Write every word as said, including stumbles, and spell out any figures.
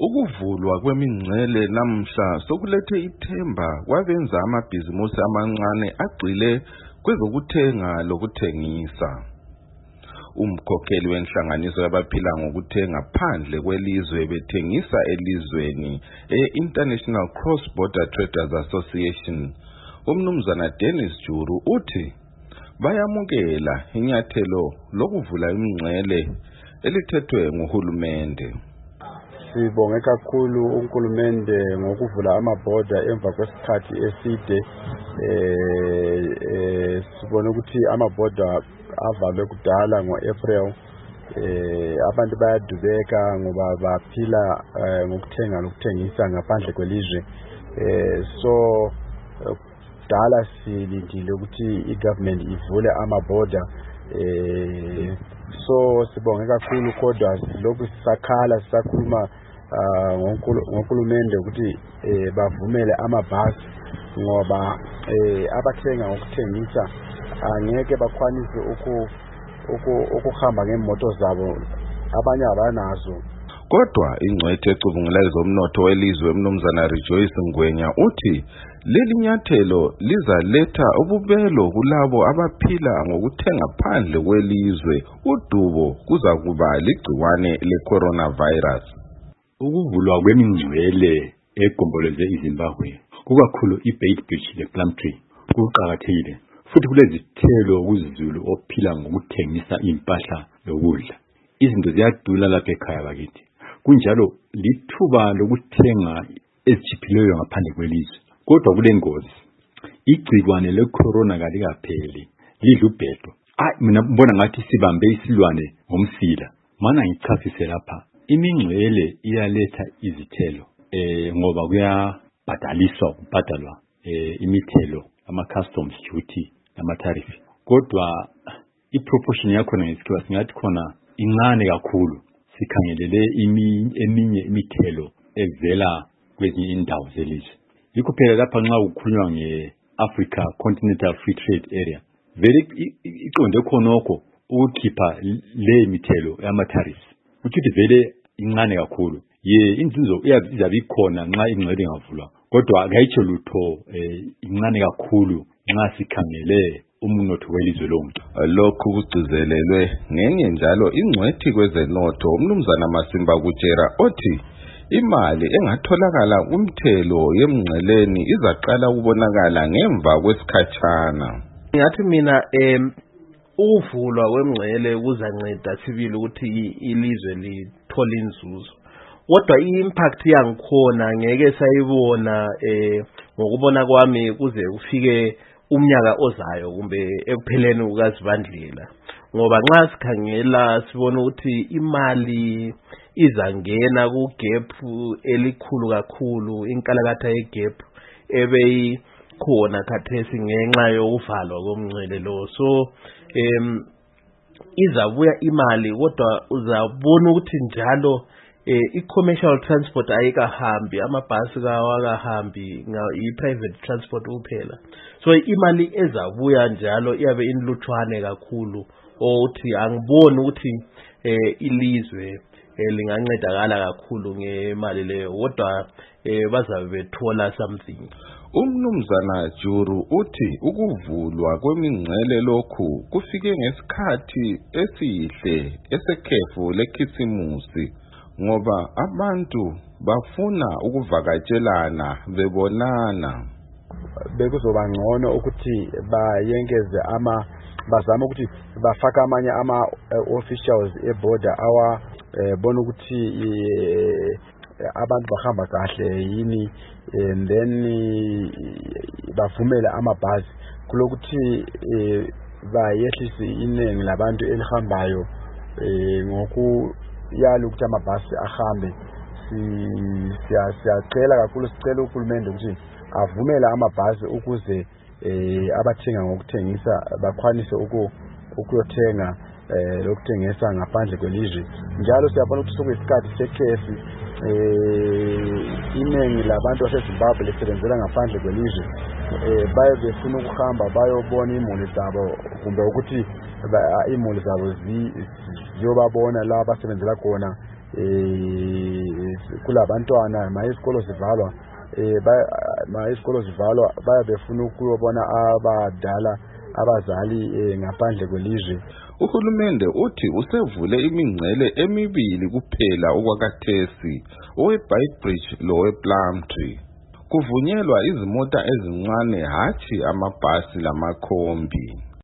Ukuvulwa kwemingcele namhla sokulethe ithemba kwabenza amabhizimusi amancane agxile kwezokuthenga lokuthengisa. Umkhokheli wenhlanganiso yabaphila ngokuthenga phandle kwelizwe bethengisa elizweni e-International Cross Border Traders Association, umnumzana Dennis Juru uthi bayamukela inyathelo lokuvula imingcele elithethwe nguhulumende. Sibonge kakhulu uNkulunkulu ngokuvula amabhoda emva kwesikhathi eside. eh eh sibona ukuthi amabhoda avalwe kudala ngo-April. eh abantu bayadubeka ngoba baphila ngokuthenga nokuthengisa ngaphandle kwelizwe. eh so dala silindile ukuthi igovernment ivule amabhoda. eh so sibonge kakhulu kodwa lokhu sisakhala sisakhuluma ngoNkulunkulu ukuthi bavumele amabhasi ngoba abathenga ngokuthengisa angeke bakwanise ukuhamba ngemoto zabo, abanye abanazo. Kodwa ingcwethe ecubungula ezomnotho welizwe umnumzana Rejoice Ngwenya uthi leli nyathelo lizaletha ububelo kulabo abaphila ngokuthenga phandle kwelizwe udubo kuza kuba ligciwane le-coronavirus. Ukuvulwa kwemingcwele egomboleze iZimbabwe kukakhulu iBeitbridge lePlumtree kuqakathekile futhi kulezithelo kuzulu ophila ngokuthengisa impahla lokudla. Izinto ziyadula lapha ekhaya bakithi, kunjalo lithuba lokuthenga ezitshiphileyo ngaphandle kwelizwe. Kodwa kule ngozi, igcikwane le-corona kalikapheli lidla ubhedo. Ah, mina mbona ngathi sibambe isilwane ngomsila. Mana ngichasise lapha, imingcwele iyaletha izithelo eh ngoba kuyabhadaliswa kubhadalwa eh imithelo, ama-customs duty nama-tariff. Kodwa i-proportion yakhona ngesikhiwa singathi khona incane kakhulu sikhangelele eminye imithelo evela kwezinye indawo zelizwe. Yikho phela lapha nxa kukhulunywa nge-Africa Continental Free Trade Area, vele iqonde khonokho ukukhipha le mithelo yama-tariffs ukuthi vele incane kakhulu. Ye inzuzo iyabe ikhona nxa ingcwele ingavulwa, kodwa akayitsho lutho incane kakhulu nxa sikhangele umnotho welizwe lonke. Lokhu kugcizelelwe ngenye njalo ingcwethi kwezenotho umnumzana Masimba Kutshera othi imali engatholakala kumthelo yemingceleni izaqala ukubonakala ngemva kwesikhatshana. Ngathi mina em ukuvulwa kwemingcele kuzanceda sibili ukuthi ilizwe lithole inzuzo. Kodwa i-impact yangikhona ngeke sayibona eh ngokubona kwami kuze kufike umnyaka ozayo kumbe ekupheleni kukaZibandlela, ngoba nxa sikhangela sibona ukuthi imali izangena ku gap elikhulu kakhulu, inkalakatha ye gap ebeyikhona khathesi ngenxa yokuvalwa komngcele lo. So em izabuya imali, kodwa uzabona ukuthi njalo eh i-commercial transport ayikahambi, amabhasi kawakahambi, i-private transport kuphela. So imali ezabuya njalo iyabe inlutshwane kakhulu, othi angiboni ukuthi eh ilizwe lingancedakala kakhulu ngemali leyo, kodwa eh bazabe bethola something. Umnumzana Juru uthi ukuvulwa kwemingcele lokhu kufike ngesikhathi esihle esekhefu lekhisimusi ngoba abantu bafuna ukuvakatshelana bebonana. Bekuzoba ngcono ukuthi bayengeze ama bazama ukuthi bafaka amanye ama officials eborder awa bona ukuthi abantu bahamba kahle yini, and then bavumele amabhasi kulokuthi bayehlise inengi labantu elihambayo ngoku yalo ukuthi amabhasi ahambe. Siyacela kakhulu, sicela uHulumende ukuthi avumele amabhasi ukuze abathenga ngokuthengisa bakwanise ukuyothenga lokuthengisa ngaphandle kwelizwe. Njalo siyabona ukuthi sokuyisikhathi sekhefu, inengi labantu baseZimbabwe lisebenzela ngaphandle kwelizwe, baye befuna ukuhamba bayobona imuli zabo kumbe ukuthi imuli zabo ziyobabona la basebenzela khona eh kukhula abantwana ma isikolo sivalwa eh ma isikolo zivalwa baya befuna ukuyobona abadala abazali ngaphandle kwelizwe. Uhulumende uthi usevule imingcele emibili kuphela okwakathesi oweBeitbridge lowePlumtree. Kuvunyelwa izimota ezincane hathi amabhasi lamakhombi.